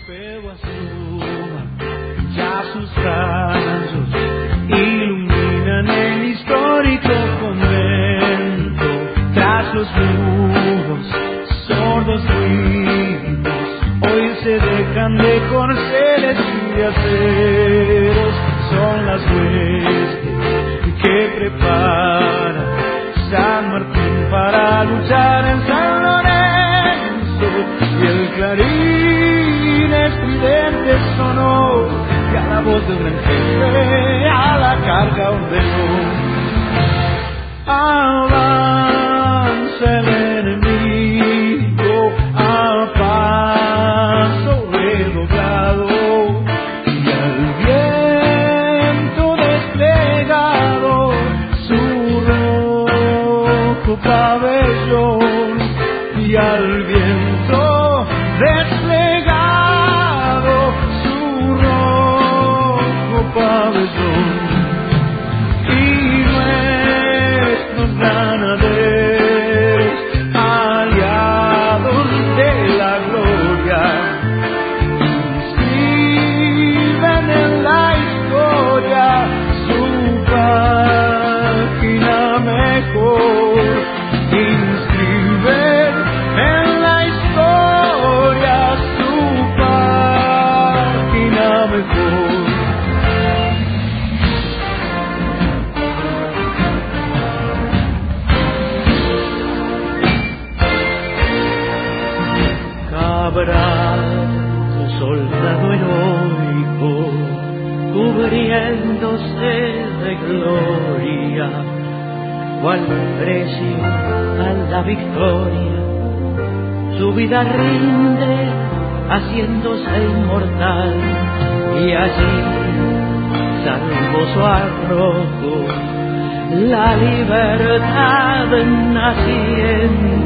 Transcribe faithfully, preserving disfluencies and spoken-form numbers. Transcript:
Pero asoma, ya sus rayos iluminan el histórico convento. Tras los muros, sordos gritos, hoy se dejan de corceles y de aceros. Son las huestes que prepara San Martín para luchar en San Lorenzo, y el clarín estridente sonó, y a la voz de un gran jefe a la carga ordenó. Avanza el enemigo a paso redoblado, y al viento desplegado su rojo pabellón, y al viento desplegado su rojo pabellón. Y nuestros granaderos, aliados de la gloria, inscriben en la historia su página mejor. Inscriben en la historia su página mejor. Cabral, soldado heroico, cubriéndose de gloria, cual precio a la victoria, su vida rinde haciéndose inmortal, y allí, salvo su arrojo, la libertad naciente